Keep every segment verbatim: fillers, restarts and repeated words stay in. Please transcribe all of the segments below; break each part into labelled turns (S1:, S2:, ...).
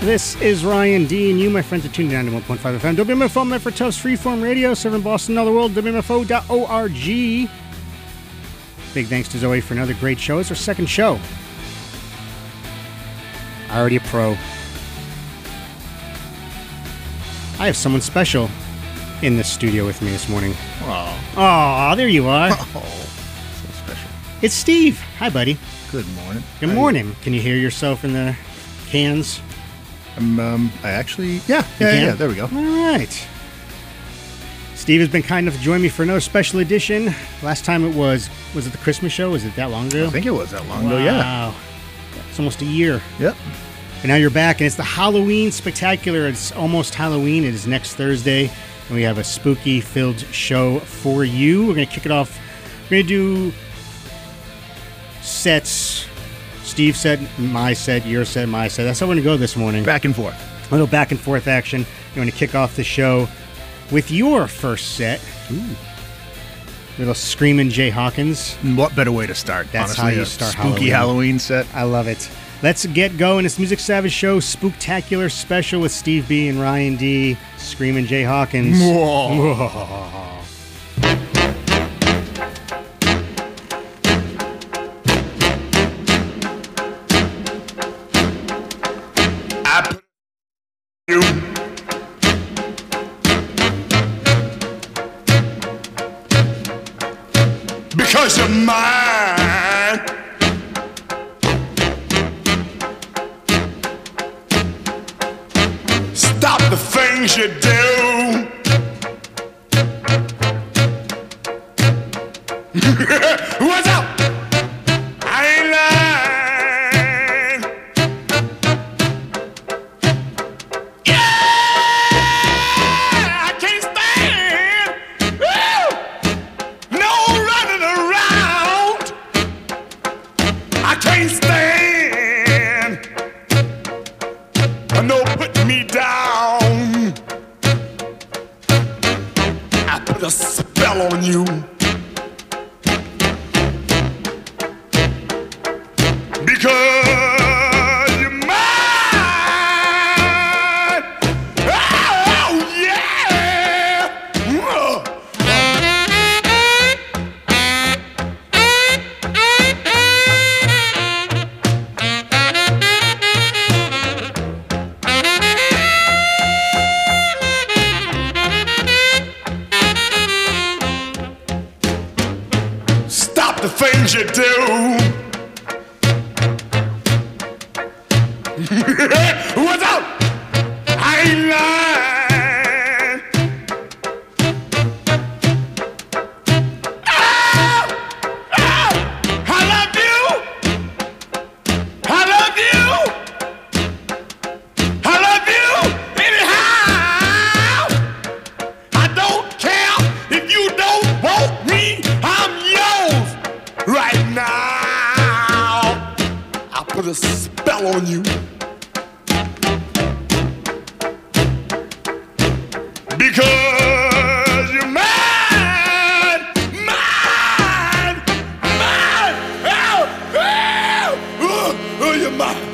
S1: This is Ryan D, and you, my friends, are tuned in to ninety-one point five F M. W M F O, Medford Tufts Freeform Radio, serving Boston and all the world, W M F O dot org. Big thanks to Zoe for another great show. It's our second show. Already a pro. I have someone special in the studio with me this morning.
S2: Oh,
S1: Aw, there you are.
S2: oh, so special.
S1: It's Steve. Hi, buddy.
S2: Good morning.
S1: Good
S2: How
S1: morning. You? Can you hear yourself in the cans?
S2: I'm, um, I actually, yeah, yeah,
S1: can?
S2: yeah, there we go.
S1: All right. Steve has been kind enough to join me for another special edition. Last time it was, was it the Christmas show? Was it that long ago?
S2: I think it was that long
S1: wow.
S2: ago, yeah.
S1: Wow. It's almost a year.
S2: Yep.
S1: And now you're back, and it's the Halloween Spectacular. It's almost Halloween. It is next Thursday, and we have a spooky-filled show for you. We're going to kick it off. We're going to do sets. Steve said, my set, your set, my set. That's how we're going to go this morning.
S2: Back and forth.
S1: A little back and forth action. You're going to kick off the show with your first set. Ooh. Little Screamin' Jay Hawkins.
S2: What better way to start?
S1: That's
S2: honestly,
S1: how you
S2: a
S1: start
S2: spooky Halloween. Halloween set.
S1: I love it. Let's get going. It's Music Savage Show Spooktacular Special with Steve B and Ryan D. Screamin' Jay Hawkins.
S2: Whoa.
S1: Whoa.
S3: You because you're mine. Stop the things you do. What's up? I ain't lying. I can't stand woo, no running around. I can't stand no putting me down. I put a spell on you because you're mine. Oh, yeah. Whoa. Stop the things you do. What's up? I ain't lying. Oh, oh, I love you. I love you. I love you anyhow. I don't care if you don't want me. I'm yours right now. I put a spell on you. Because you're mine, mine, mine. Oh, oh, oh, oh you're mine.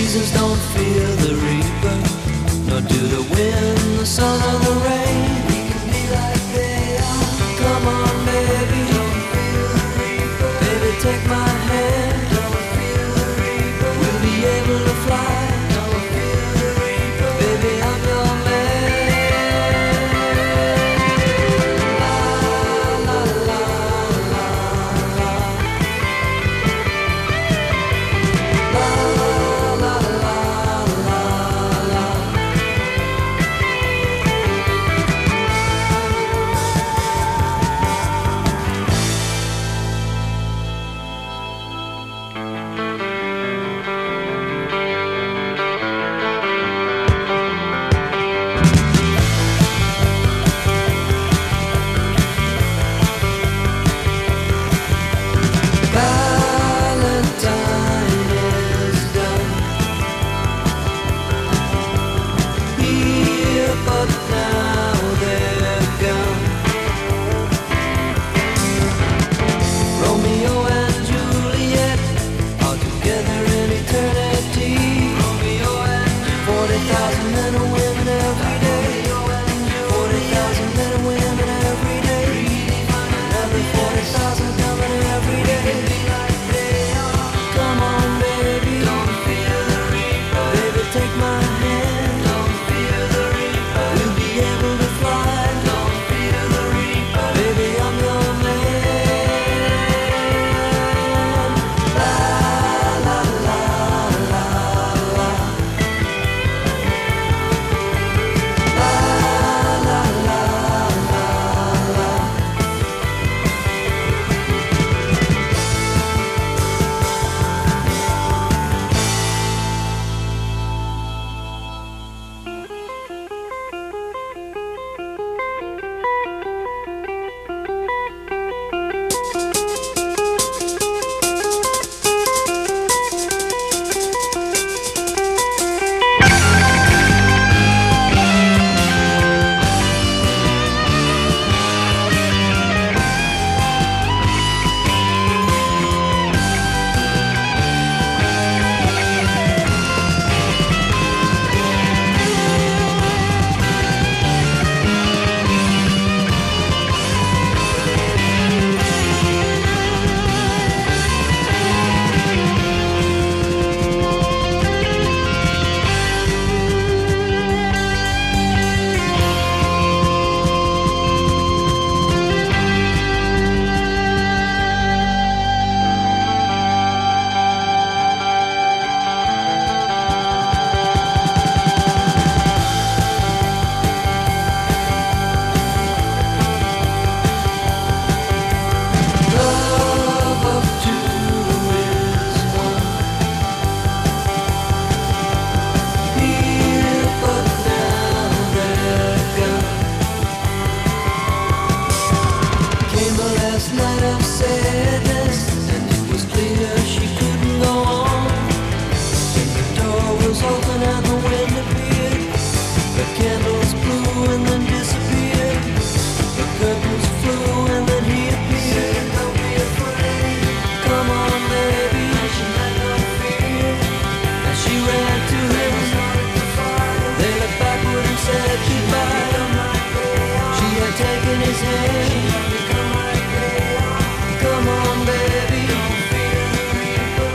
S4: seasons don't fear the reaper, nor do the wind, the sun, or the rain. We can be like they are. Come on, baby, don't fear the reaper. Baby, take my hand, don't fear the reaper. We'll be able to fly, don't fear the reaper. Baby, I'm your man. La la la la la. La la la la la. Valentine is done here, but now they're gone. Romeo and Juliet are together in eternity. Romeo and forty thousand men and women every day. Forty thousand men and women every day. Another forty thousand coming every day. Come on, baby, don't fear the reaper. Baby, take my hand, don't fear the reaper. We'll be able to fly, don't fear the reaper. Baby, I'm your man. La la la la la. La la la la la. Love of two is one. Here, but now they're gone. Came the last night of sadness, and it was clear she couldn't go on. And the door was open and the wind appeared. The candles blew and then disappeared. The curtains flew and then he appeared. Don't be afraid. Come on, baby. She had no fear. And she ran to him. They looked backward and said goodbye. She had taken his hand. Come on, baby. Don't fear the reaper.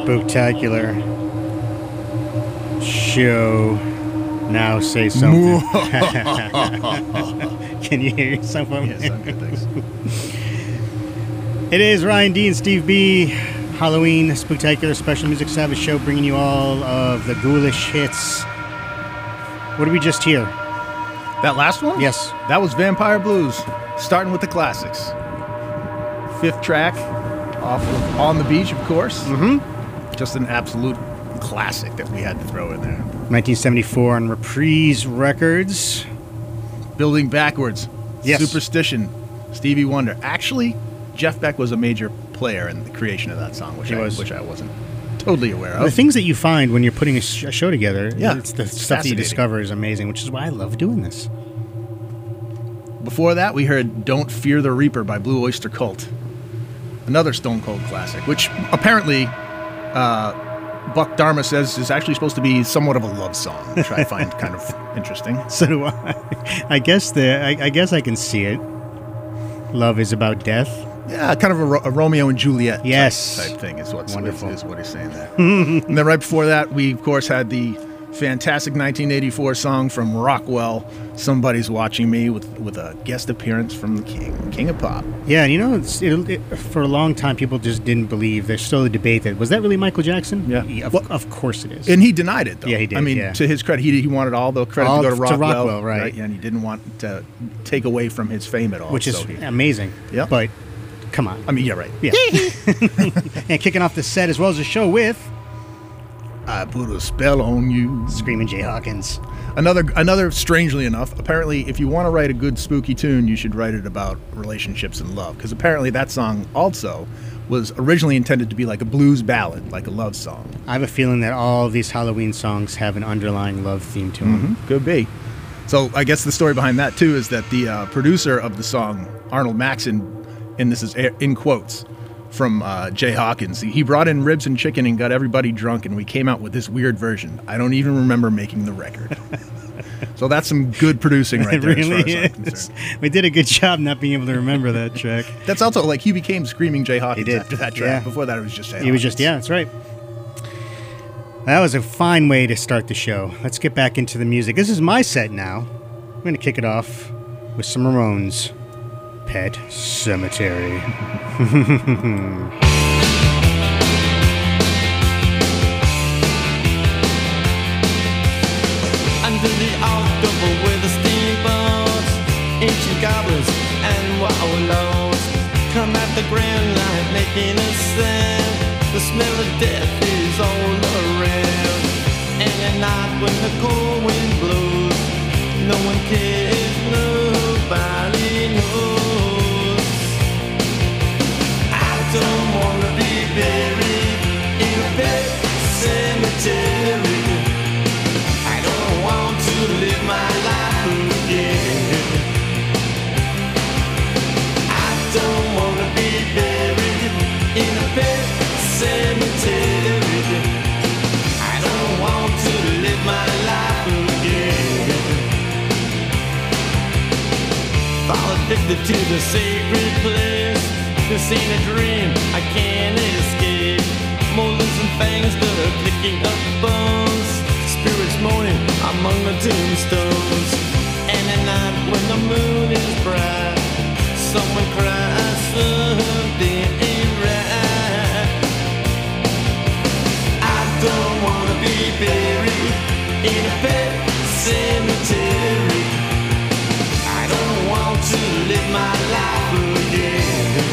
S1: Spooktacular show. Now say something. Can you hear yourself?
S2: Yes, I'm good, thanks.
S1: It is Ryan D and Steve B. Halloween Spooktacular Special Music Savage Show, bringing you all of the ghoulish hits. What did we just hear?
S2: That last one?
S1: Yes.
S2: That was Vampire Blues, starting with the classics. Fifth track, off of On the Beach, of course. Mm-hmm. Just an absolute classic that we had to throw in there.
S1: nineteen seventy-four on Reprise Records.
S2: Building Backwards.
S1: Yes.
S2: Superstition. Stevie Wonder. Actually, Jeff Beck was a major player in the creation of that song, which,
S1: He
S2: I,
S1: was.
S2: which I wasn't totally aware
S1: The
S2: of.
S1: things that you find when you're putting a, sh- a show together,
S2: Yeah,
S1: it's the
S2: it's
S1: stuff that you
S2: fascinating.
S1: discover is amazing, which is why I love doing this.
S2: Before that, we heard Don't Fear the Reaper by Blue Oyster Cult. Another Stone Cold classic, which apparently uh, Buck Dharma says is actually supposed to be somewhat of a love song, which I find kind of interesting.
S1: So do I. I guess the I, I guess I can see it. Love is about death.
S2: Yeah, kind of a, Ro- a Romeo and Juliet type-
S1: Yes.
S2: type, thing is, what's,
S1: Wonderful.
S2: is, is what he's saying there. And then right before that, we, of course, had the fantastic nineteen eighty-four song from Rockwell, Somebody's Watching Me, with, with a guest appearance from the King, King of Pop.
S1: Yeah, and you know, it's, it, it, for a long time, people just didn't believe. There's still a debate that was that really Michael Jackson?
S2: Yeah.
S1: of,
S2: Well-
S1: of course it is.
S2: And he denied it, though.
S1: Yeah, he did,
S2: I mean,
S1: yeah.
S2: to his credit, he, he wanted all the credit
S1: All
S2: to go to
S1: to
S2: Rockwell.
S1: Rockwell, right.
S2: And he didn't want to take away from his fame at all.
S1: which is
S2: so he-
S1: amazing.
S2: Yeah.
S1: But come on.
S2: I mean, yeah, right.
S1: Yeah. And kicking off the set as well as the show with
S2: I put a spell on you.
S1: Screaming Jay Hawkins.
S2: Another, another. Strangely enough, apparently, if you want to write a good spooky tune, you should write it about relationships and love. Because apparently, that song also was originally intended to be like a blues ballad, like a love song.
S1: I have a feeling that all of these Halloween songs have an underlying love theme to them.
S2: Could be. So I guess the story behind that too is that the uh, producer of the song, Arnold Maxon, and this is in quotes from uh, Jay Hawkins, he brought in ribs and chicken and got everybody drunk, and we came out with this weird version. I don't even remember making the record. So that's some good producing right
S1: It
S2: there, as
S1: really
S2: far as I'm
S1: is.
S2: concerned.
S1: We did a good job not being able to remember that track.
S2: That's also like he became Screaming Jay Hawkins
S1: did.
S2: after that track.
S1: Yeah.
S2: Before that, it was just Jay
S1: He was just,
S2: Hawkins.
S1: yeah, that's right. That was a fine way to start the show. Let's get back into the music. This is my set now. I'm going to kick it off with some Ramones. Pet Cemetery.
S5: Under the October with the steamboats, ancient goblins and wallows come at the grand light making a sound. The smell of death is all around. And at night when the cold wind blows, no one cares, nobody knows. I don't wanna be buried in a pet cemetery. I don't want to live my life again. I don't want to be buried in a pet cemetery. I don't want to live my life again. Fall addicted to the sacred place. This ain't a dream, I can't escape. Molars and fangs that are clicking up bones. Spirits moaning among the tombstones. And at night when the moon is bright, someone cries something ain't right. I don't wanna be buried in a pet cemetery. I don't want to live my life again.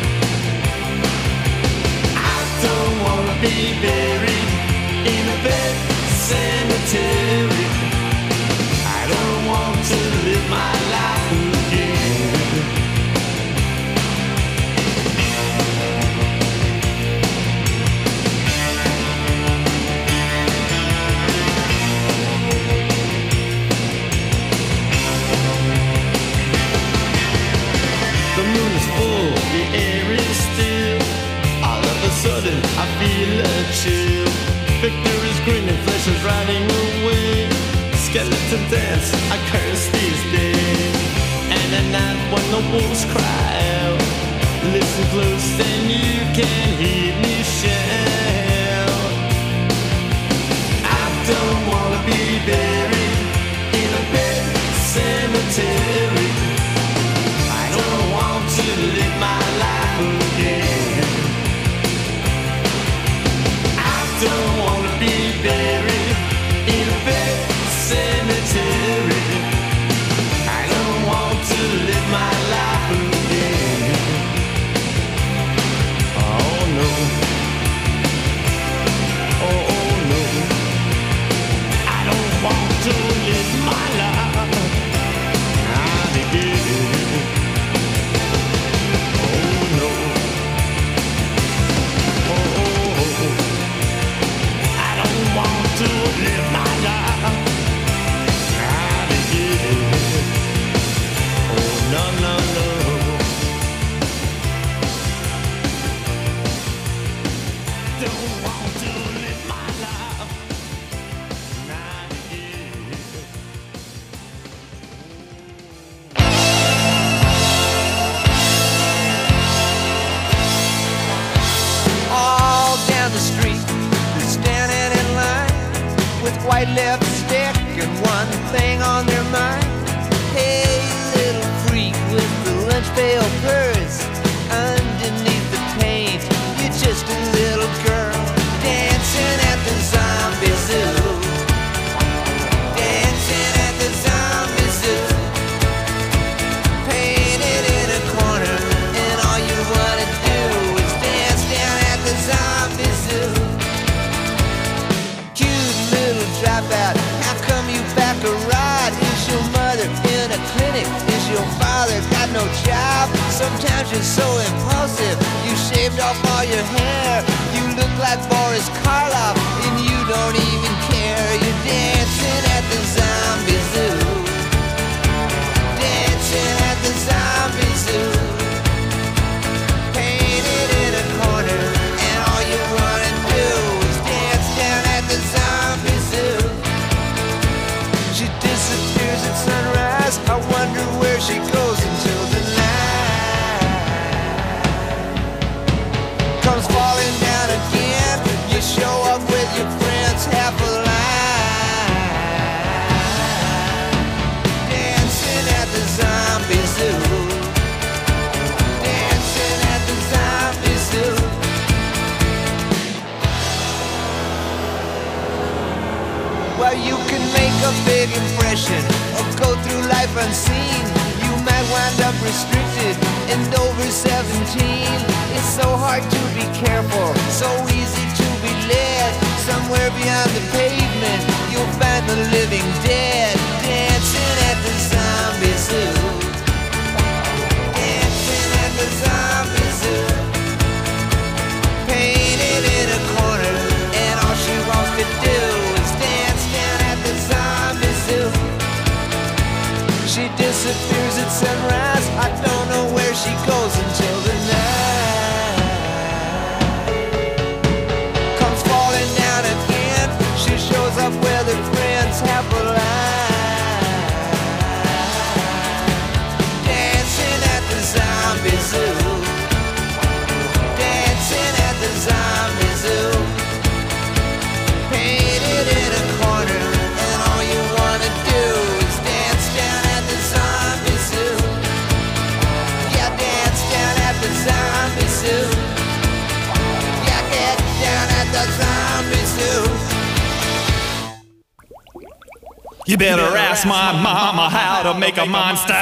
S5: I don't wanna be buried in a pet cemetery. I don't want to live my life again. The moon is full, the air is still. All of a sudden I feel a chill. Victor is grinning, flesh is riding away. Skeleton dance, I curse these days. And at night when the wolves cry out, listen close and you can hear me shout. buried in a pet cemetery. I don't want to live my life again. I don't want to be buried in a pet cemetery. I don't want to live my life again. Oh no. Oh, oh no. I don't want to live my life. Not again. Oh no. Oh, oh, oh. I don't want to live my life. Not again. Oh no, no, no. Don't want to live my life. Not again.
S4: All down the street, they're standing in line with white lipstick and one thing on their mind. Hey, little freak with the lunch pail purse, underneath the paint, you're just a little girl dancing at the zombie zoo. Dancing at the zombie zoo. Painted in a corner, and all you wanna do is dance down at the zombie zoo. Cute little dropout, how come you back a ride? Is your mother in a clinic? Is your father got no job? Sometimes you're so impulsive, you shaved off all your hair. You look like Boris Karloff, and you don't even care. You're dancing at the zombie zoo. Dancing at the zombie zoo. Painted in a corner, and all you wanna do is dance down at the zombie zoo. She disappears at sunrise. I wonder where she goes until the night comes falling down again. You show up with your friends, half alive, dancing at the zombie zoo. Dancing at the zombie zoo. Well, you can make a big impression or go through life unseen. You might wind up restricted and over seventeen. It's so hard to be careful, so easy to be led. Somewhere beyond the pavement, you'll find the living dead. Dancing at the zombie zoo. Dancing at the zombie zoo. Painted in a corner, and all she wants to do is dance down at the zombie zoo. She disappears at sunrise. I don't know where she goes until the night comes falling down again. She shows up with her friends, half alive, dancing at the zombie zoo. Dancing at the zombie zoo. Painted in a corner, and all you wanna do is dance down at the zombie zoo. Yeah, dance down at the zombie zoo. Yeah, get down at the zombie zoo.
S6: You better ask my mama how to make a monster.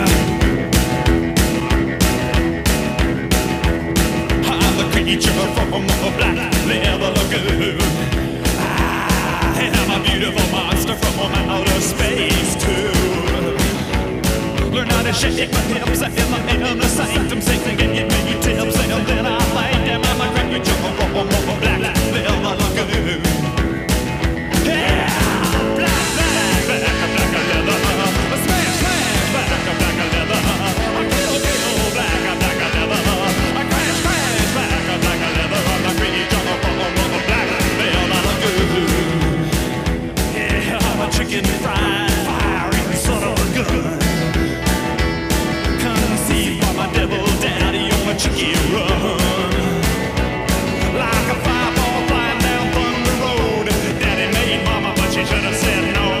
S6: I'm the creature from a black leather lagoon. I am a beautiful monster from outer space too. Learn how to shake my hips in the inner sanctum, sing and give me tips, and then I find them. I'm a creature from a black leather lagoon. Yeah, black, black, black, black leather. Smash, smash, black, black leather. I kill, kill, black, black leather. I crash, crash, black, black leather. I'm a creature from a black leather lagoon. Yeah, I'm a chicken fried, firing son of a gun. Conceived by my devil daddy on a chicken run. Like a fireball flying down Thunder Road. Daddy made mama, but she should have said no.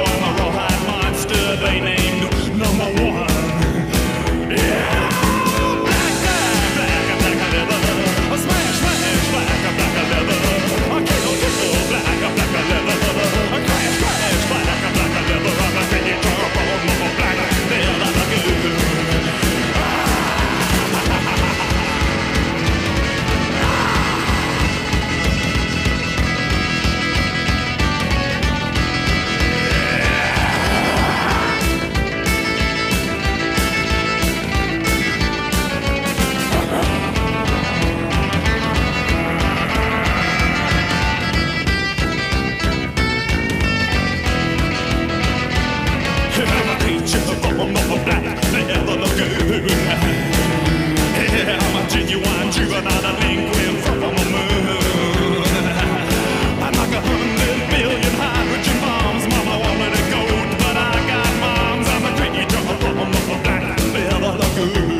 S6: juvenile delinquent from the moon. I'm like a hundred billion hydrogen bombs. Mama wanted a goat, but I got moms. I'm a creature from the black leather lagoon.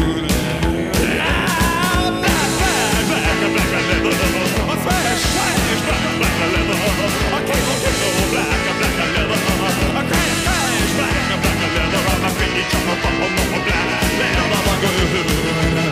S6: Ah, black, black, black, black leather. A smash, smash, black, black leather. A cable, cable, black, black leather. A crash, crash, black, black leather. I'm a creature from the black leather lagoon.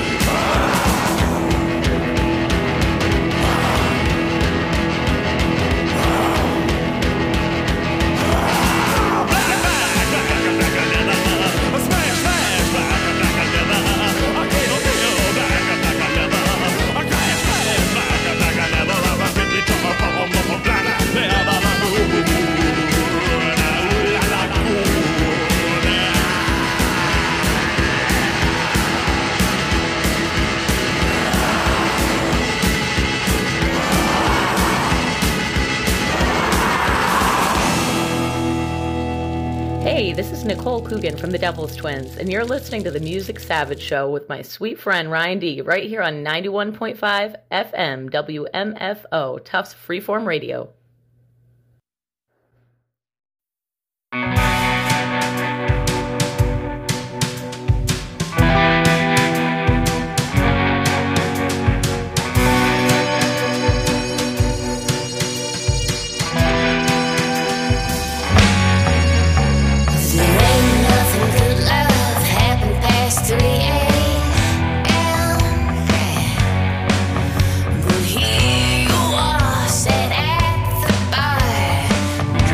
S7: Hey, this is Nicole Coogan from the Devil's Twins, and you're listening to the Music Savage Show with my sweet friend Ryan D. right here on ninety-one point five F M W M F O, Tufts Freeform Radio.
S4: Here you are, sat at the bar.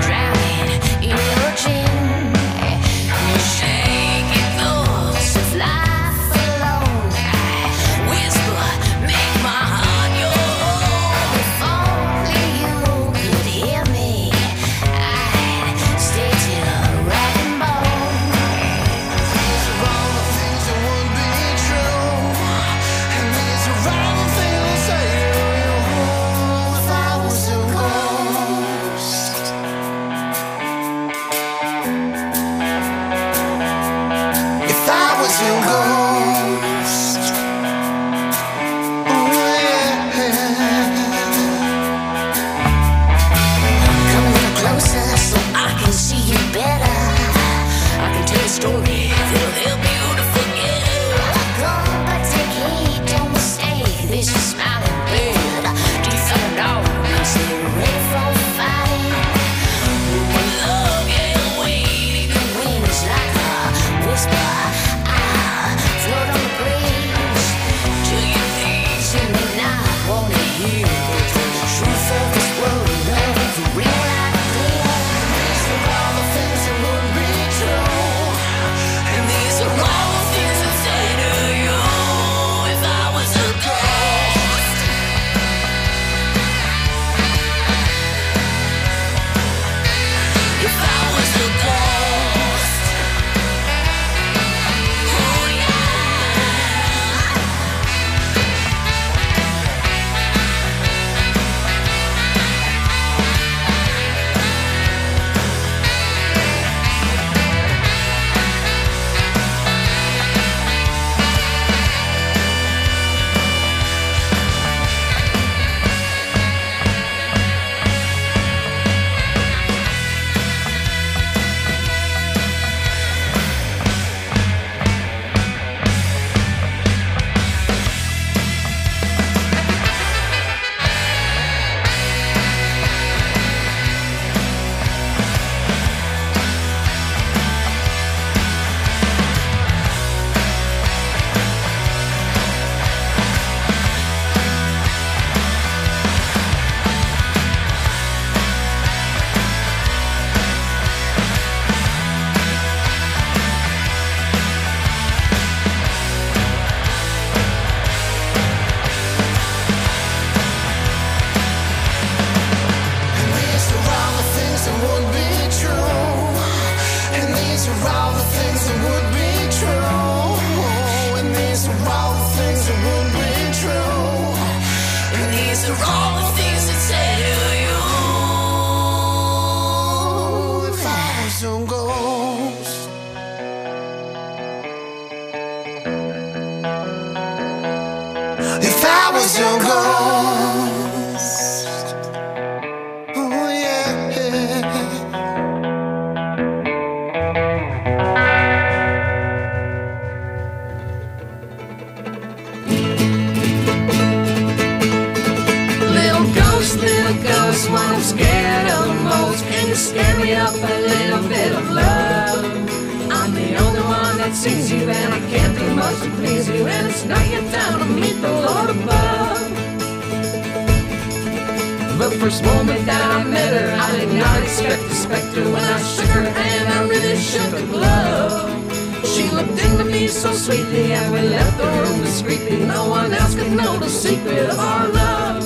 S3: was your ghost. Oh yeah.
S4: Little ghost, little ghost, what I'm scared of the most. Can you scare me up a little bit of love? I'm the only one that sees you, and I can't do much to please you, and it's not your time to meet the Lord above. The first moment that I met her, I did not expect a specter. When I shook her hand, I really shook a glove. She looked into me so sweetly, and we left the room discreetly. No one else could know the secret of our love.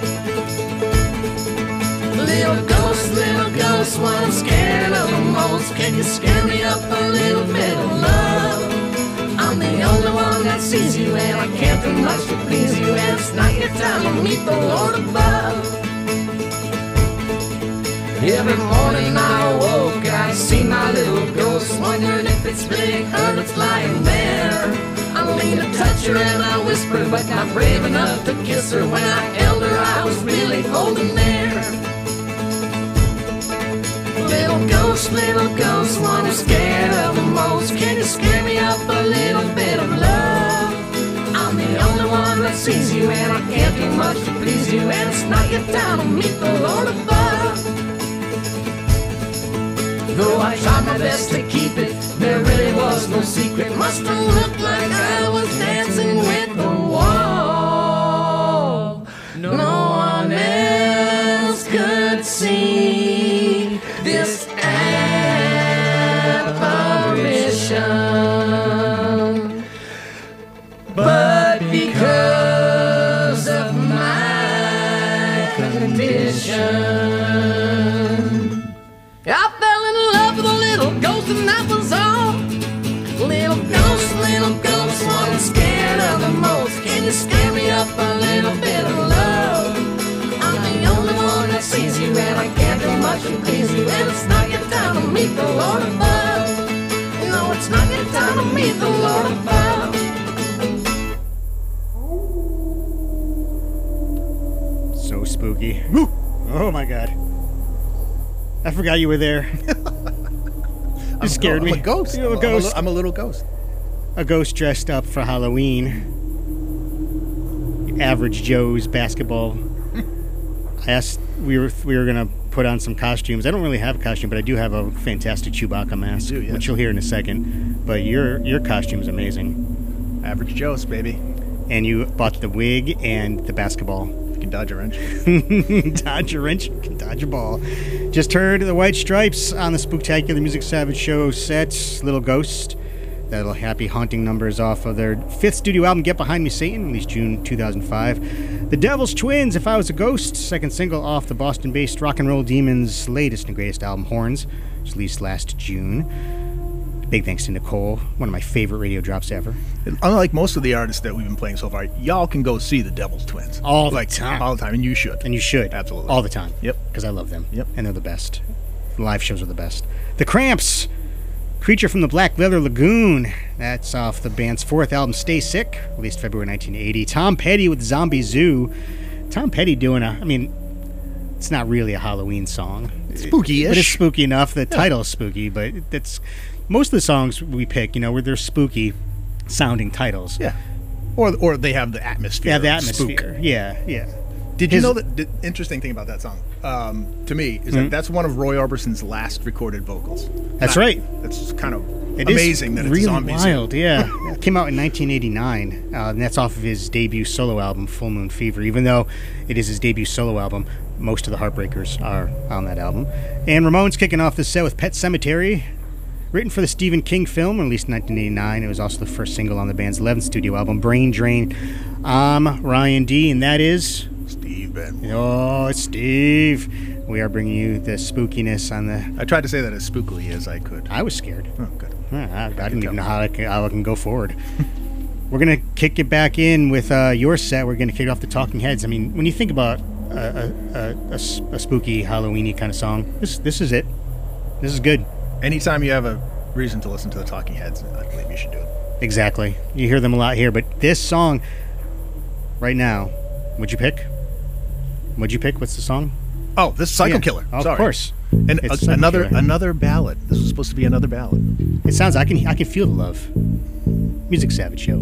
S4: Little ghost, little ghost, what I'm scared of the most. Can you scare me up a little bit of love? I'm the only one that sees you, and I can't do much to please you, and it's not your time to meet the Lord above. Every morning I awoke, I see my little ghost, wondering if it's really her that's lying there. I leaned to touch her and I whispered, but not brave enough to kiss her. When I held her, I was really holding there. Little ghost, little ghost, one I'm scared of the most. Can you scare me up a little bit of love? I'm the only one that sees you, and I can't do much to please you, and it's not your time to meet the Lord above. Though I tried my best to keep it, there really was no secret. Must have looked like I was dancing with the wall. No one else could see this apparition, but because of my condition, I fell in love with a little ghost, and that was all. Little ghost, little ghost, what I'm scared of the most. Can you scare me up a little bit of love? I'm the only one that sees you, and I can't do much to please you, and it's not your time to meet the Lord above. No, it's not your time to meet the Lord above.
S1: So spooky. Oh my god. I forgot you were there. You scared
S2: I'm
S1: me.
S2: a ghost.
S1: You're a
S2: I'm
S1: ghost.
S2: li- I'm a little ghost.
S1: A ghost dressed up for Halloween. Average Joe's basketball. I asked we were we were gonna put on some costumes. I don't really have a costume, but I do have a fantastic Chewbacca mask,
S2: You do, yeah.
S1: which you'll hear in a second. But your your costume's amazing,
S2: Average Joe's, baby.
S1: and you bought the wig and the basketball.
S2: You can dodge a wrench.
S1: Dodge a wrench, can dodge a ball. Just heard the White Stripes on the Spooktacular Music Savage Show set, Little Ghost. That little happy haunting number is off of their fifth studio album, Get Behind Me Satan, released June two thousand five. The Devil's Twins, If I Was a Ghost, second single off the Boston-based Rock and Roll Demons' latest and greatest album, Horns, which released last June. Big thanks to Nicole, one of my favorite radio drops ever.
S2: Unlike most of the artists that we've been playing so far, y'all can go see the Devil's Twins.
S1: All the
S2: like,
S1: time.
S2: All the time, and you should.
S1: And you should.
S2: Absolutely.
S1: All the time.
S2: Yep.
S1: Because I love them.
S2: Yep.
S1: And they're the best. The live shows are the best. The Cramps, Creature from the Black Leather Lagoon. That's off the band's fourth album, Stay Sick, released February nineteen eighty. Tom Petty with Zombie Zoo. Tom Petty doing a, I mean, it's not really a Halloween song.
S2: Spooky-ish.
S1: But it's spooky enough. The title's spooky, but that's, most of the songs we pick, you know, where they're spooky sounding titles.
S2: Yeah. Or or they have the atmosphere.
S1: Yeah, the
S2: of spook.
S1: atmosphere. Yeah, yeah.
S2: Did you
S1: His-
S2: know that the interesting thing about that song, um, to me, is
S1: Mhm.
S2: that that's one of Roy Orbison's last recorded vocals.
S1: That's
S2: Not-
S1: right.
S2: That's kind of
S1: It is
S2: amazing that it's
S1: really
S2: Zombie Zoo.
S1: wild, yeah. It came out in nineteen eighty-nine, uh, and that's off of his debut solo album, Full Moon Fever. Even though it is his debut solo album, most of the Heartbreakers are on that album. And Ramones kicking off the set with Pet Sematary, written for the Stephen King film, released in nineteen eighty-nine. It was also the first single on the band's eleventh studio album, Brain Drain. I'm Ryan D, and that is...
S2: Steve Ben.
S1: Oh, it's Steve. We are bringing you the spookiness on the...
S2: I tried to say that as spookily as I could.
S1: I was scared.
S2: Oh, good.
S1: I, I didn't even know how I can, how I can go forward. We're going to kick it back in with uh, your set. We're going to kick off the Talking Heads. I mean, when you think about a, a, a, a s- a spooky, Halloween-y kind of song, this this is it. This is good.
S2: Anytime you have a reason to listen to the Talking Heads, I believe you should do it.
S1: Exactly. You hear them a lot here, but this song right now What'd you pick? What'd you pick? What's the song?
S2: Oh, this is Psycho
S1: Yeah.
S2: Killer.
S1: Of
S2: Sorry.
S1: course.
S2: And
S1: It's
S2: a-
S1: Psycho
S2: another
S1: Killer.
S2: another ballad. This is supposed to be another ballad.
S1: It sounds. I can. I can feel the love. Music Savage Show.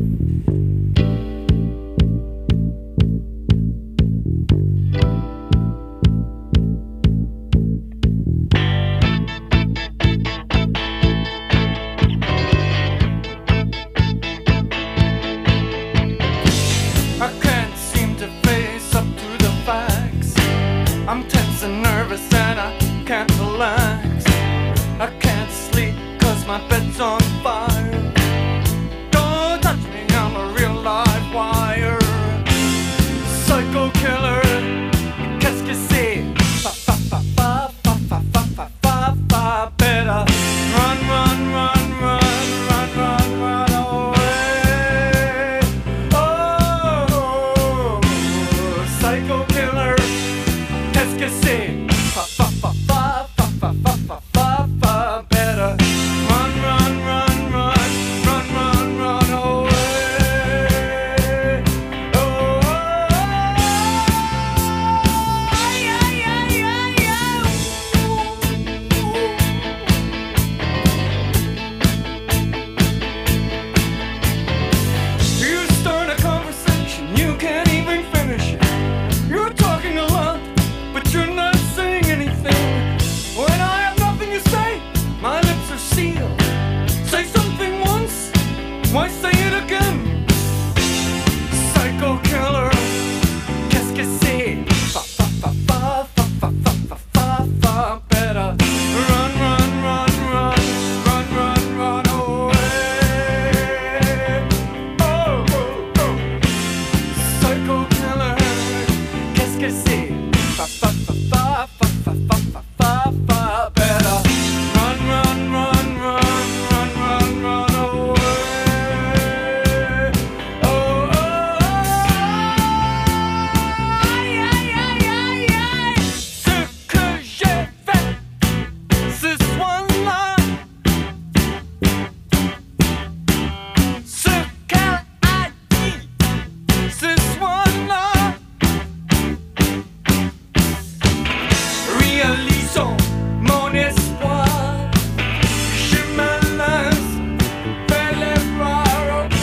S5: I can't seem to face up to the facts. I'm tense and nervous and I can't relax. I can't sleep cause my bed's on fire. Don't touch me, I'm a real live wire. Psycho killer, qu'est-ce que c'est? Fa fa fa fa fa fa fa fa fa fa. Better run, run, run, run, run, run, run away. Oh, psycho killer, qu'est-ce que c'est? Fa fa fa fa fa fa fa fa fa fa. Better run, run, run, run, run, run, run away. Oh, yeah, yeah, yeah, yeah. You start a conversation, you can't even finish it. You're talking a lot, but you're not saying anything. When I have nothing to say, my lips are sealed. Say something once, why say it again? Psycho killer, qu'est-ce que c'est? Fa fa fa fa fa fa fa fa fa fa. Better run, run, run, run, run, run, run away. Oh, oh, oh. Psycho killer, qu'est-ce que c'est? Fa fa fa fa fa fa fa fa fa fa. Better run, run, run, run, run, run, run away. Oh, oh, oh. Yeah, yeah, yeah, yeah. Ce que j'ai fait ce soir-là, ce qu'elle a dit ce soir-là, réalisons mon espoir. Je me lance vers les bras, ok.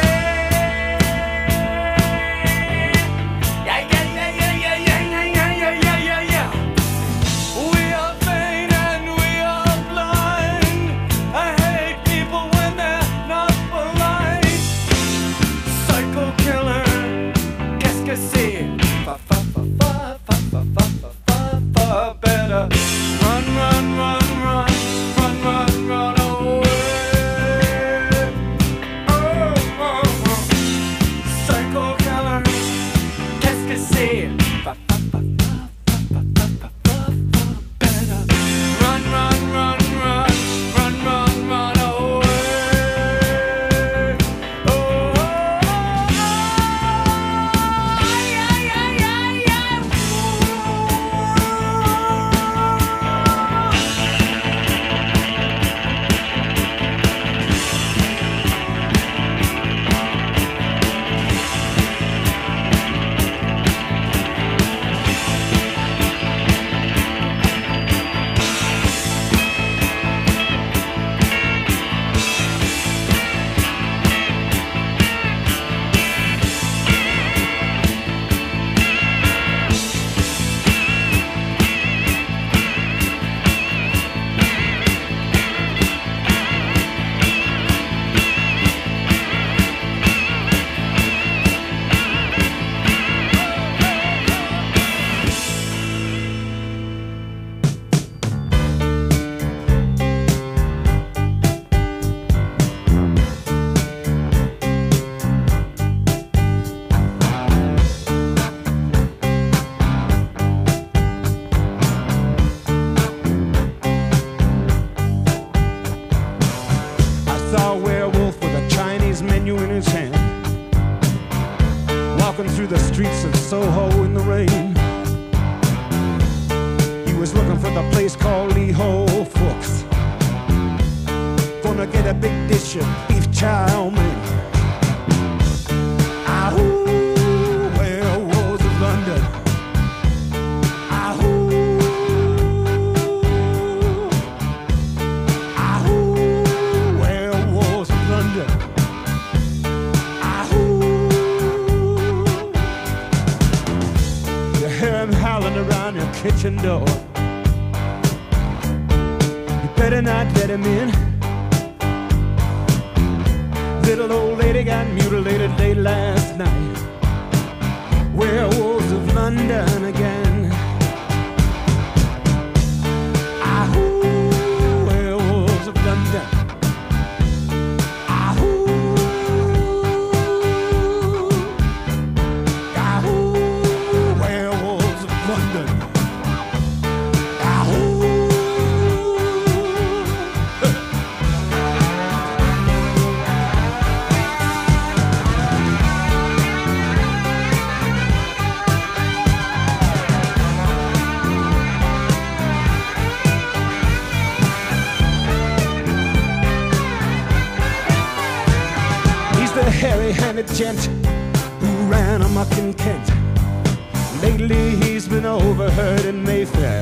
S5: Yeah, yeah, yeah, yeah, yeah, yeah, yeah, yeah, yeah, yeah, yeah. We are vain and we are blind. I hate people when they're not polite. Psycho killer, qu'est-ce que c'est? Fa fa fa fa fa fa fa fa fa fa. Better run, run, run, run, run, run, run away. Oh, oh, oh. Psycho killer, qu'est-ce que c'est? Fa fa fa fa fa fa fa fa fa. Better run, run, run, run, run, run, run away. Oh, oh, oh. Yeah, yeah, yeah, yeah.
S8: I saw a werewolf with a Chinese menu in his hand, walking through the streets of Soho in the rain. He was looking for the place called Lee Ho Fooks. Gonna get a big dish of beef chow mein. Ah, ooh, werewolf. kitchen door. You better not let him in. Little old lady got mutilated late last night. Werewolves of London again. Ahoo, werewolves of London. Ahoo, ahoo, werewolves of London. Ahoo. The hairy-handed gent who ran amok in Kent. Lately he's been overheard in Mayfair.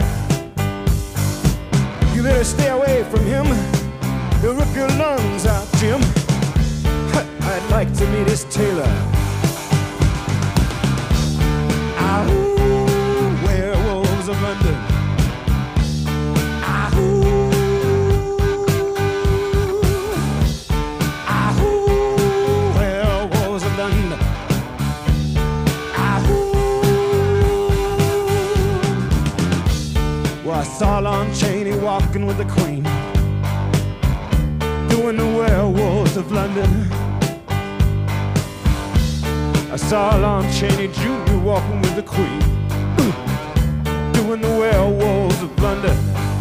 S8: You better stay away from him. He'll rip your lungs out, Jim. I'd like to meet his tailor. Ahoo, werewolves of London. I saw Lon Chaney walking with the Queen, doing the werewolves of London. I saw Lon Chaney Junior walking with the Queen, doing the werewolves of London.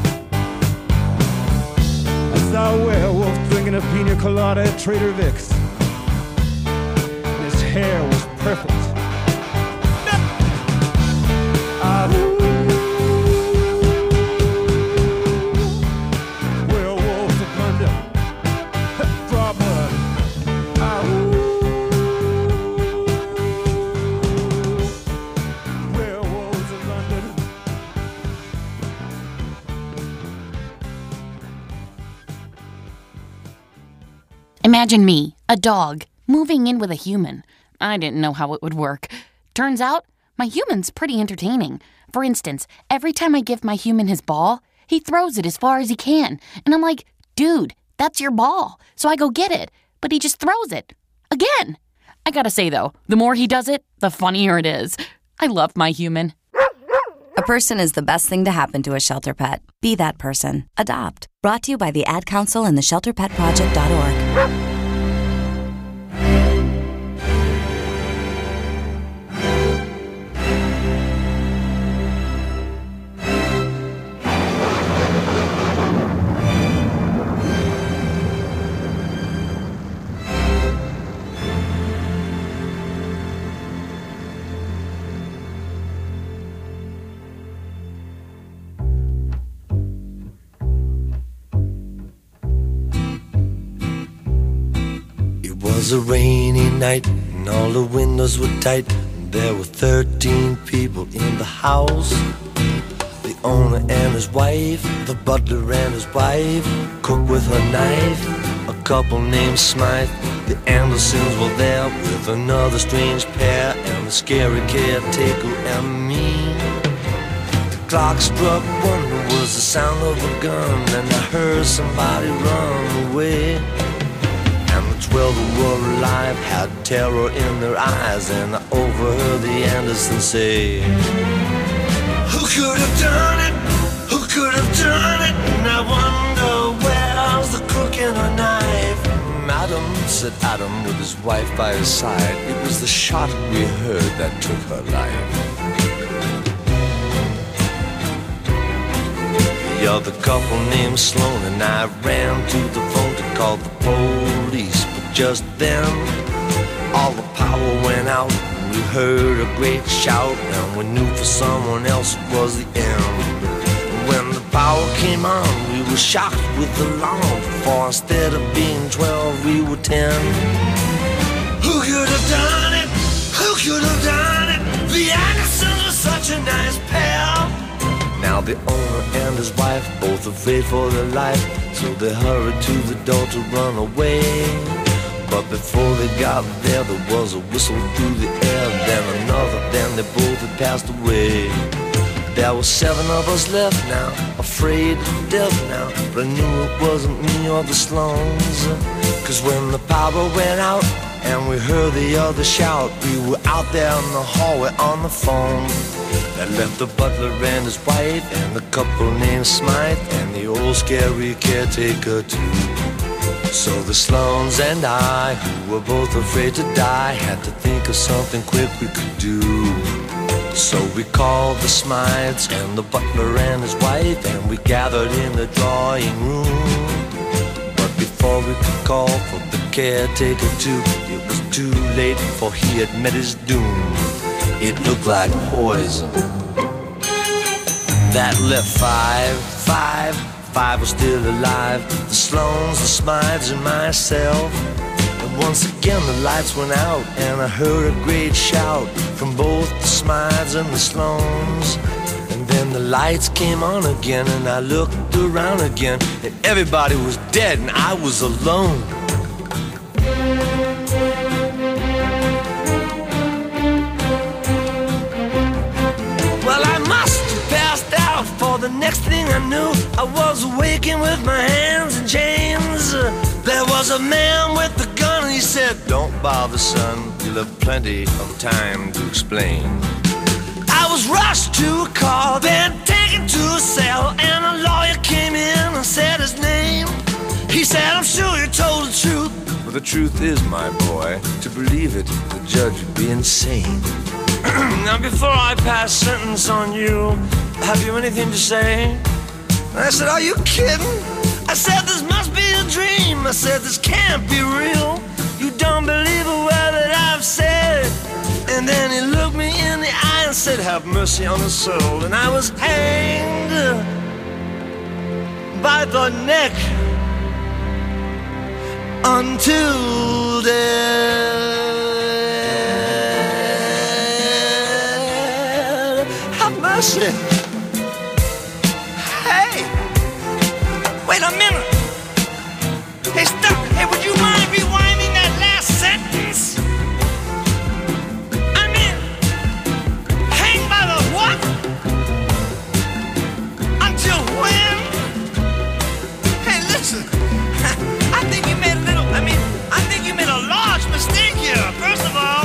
S8: I saw a werewolf drinking a pina colada at Trader Vic's. His hair was perfect. Ahoo.
S9: Imagine me, a dog, moving in with a human. I didn't know how it would work. Turns out, my human's pretty entertaining. For instance, every time I give my human his ball, he throws it as far as he can. And I'm like, dude, that's your ball. So I go get it. But he just throws it. Again. I gotta say, though, the more he does it, the funnier it is. I love my human.
S10: A person is the best thing to happen to a shelter pet. Be that person. Adopt. Brought to you by the Ad Council and the shelter pet project dot org.
S11: It was a rainy night and all the windows were tight. There were thirteen people in the house. The owner and his wife, the butler and his wife, cook with her knife, a couple named Smythe. The Andersons were there with another strange pair, and the scary caretaker and me. The clock struck one, it was the sound of a gun, and I heard somebody run away. And the twelve who were alive had terror in their eyes, and I overheard the Andersons say, who could have done it? Who could have done it? And I wonder where's the crook in her knife? Madam, said Adam with his wife by his side, it was the shot we heard that took her life. The other couple named Sloan and I ran to the phone to call the police, but just then all the power went out. We heard a great shout, and we knew for someone else it was the end. When the power came on, we were shocked with alarm, for instead of being twelve, we were ten. Who could have done it? Who could have done it? The Andersons were such a nice pair. Now the owner and his wife, both afraid for their life, so they hurried to the door to run away. But before they got there, there was a whistle through the air, then another, then they both had passed away. There were seven of us left now, afraid of death now, but I knew it wasn't me or the Sloans. Cause when the power went out and we heard the others shout, we were out there in the hallway on the phone. That left the butler and his wife and the couple named Smythe and the old scary caretaker too. So the Sloans and I, who were both afraid to die, had to think of something quick we could do. So we called the Smythes and the butler and his wife, and we gathered in the drawing room. But before we could call for the caretaker too, it was too late, for he had met his doom. It looked like poison. That left five, five, five was still alive. The Sloans, the Smythes, and myself. And once again the lights went out, and I heard a great shout from both the Smythes and the Sloans. And then the lights came on again, and I looked around again, and everybody was dead, and I was alone. Well, I must have passed out, for the next thing I knew, I was waking with my hands in chains. There was a man with a gun, and he said, "Don't bother, son, you'll have plenty of time to explain." I was rushed to a car, then taken to a cell, and a lawyer came in and said his name. He said, "I'm sure you told the truth, but the truth is, my boy, to believe it, the judge would be insane." Now before I pass sentence on you, have you anything to say? I said, "Are you kidding?" I said, "This must be a dream." I said, "This can't be real. You don't believe a word that I've said." And then he looked me in the eye and said, "Have mercy on his soul." And I was hanged by the neck until death. Have mercy. Hey, wait a minute. Hey, stop. Hey, would you mind rewinding that last sentence? I mean, hang by the what? Until when? Hey, listen. I think you made a little, I mean, I think you made a large mistake here. First of all,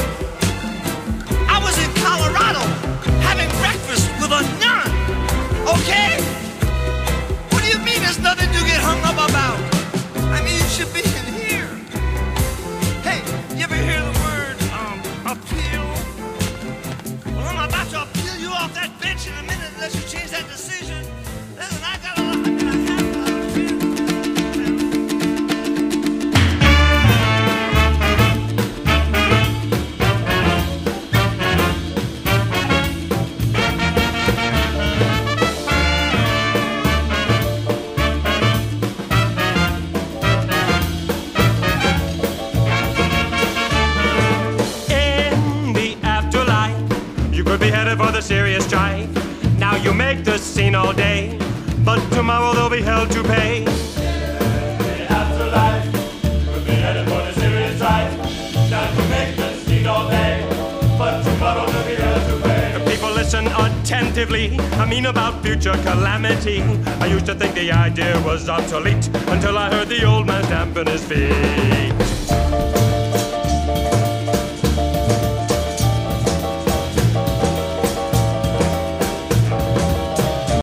S11: I was in Colorado having breakfast with a nun, okay? What do you mean there's nothing to get hung up about? I mean, you should be in here. Hey, you ever hear the word, um, appeal? Well, I'm about to appeal you off that bench in a minute unless you change that decision. Listen, I got a lot, I mean, I have a lot of fear.
S12: Be headed for the serious strife. Now you make the scene all day, but tomorrow they'll be held to pay. The afterlife, could be headed for the serious strife. Now you make the scene all day, but tomorrow they'll be held to pay. The people listen attentively. I mean about future calamity. I used to think the idea was obsolete until I heard the old man stamping his feet.